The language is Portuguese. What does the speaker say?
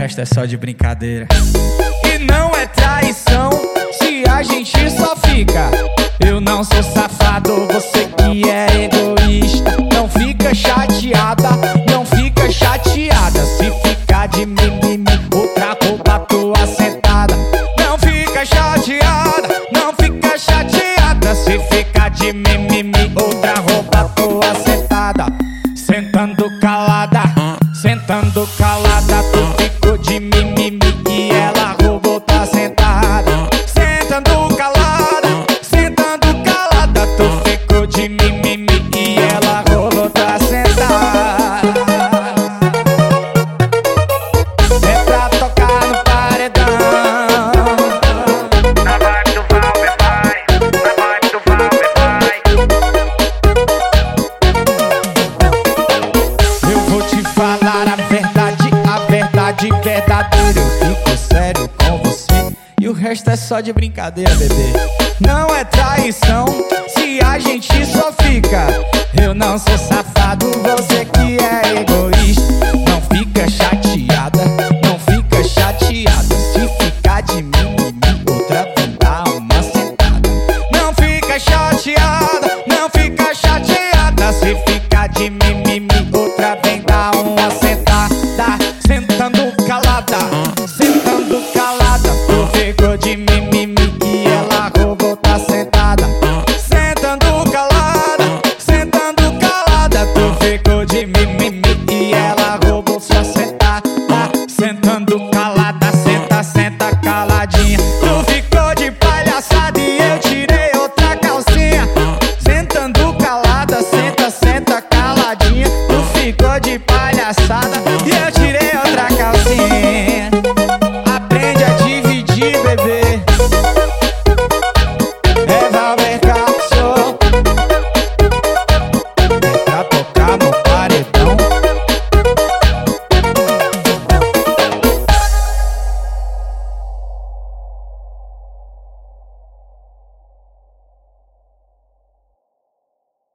resto é só de brincadeira. E não é traição se a gente só fica. Eu não sou safado, você que é egoísta. Não fica chateada, não fica chateada. Se ficar de mimimi, outra roupa tua sentada. Não fica chateada, não fica chateada. Se ficar de mimimi, outra roupa tua sentada. Sentando calada, sentando calada. Tu ficou de mimimi e ela roubou tua sentada. Sentando calada, sentando calada. Tu ficou de mimimi e ela roubou tua sentada. É pra tocar no paredão. Na vibe do Valber vai, na vibe do Valber vai. Eu vou te falar a verdade verdadeira. Eu fico sério com você e o resto é só de brincadeira, bebê. Não é traição se a gente só fica. Eu não sou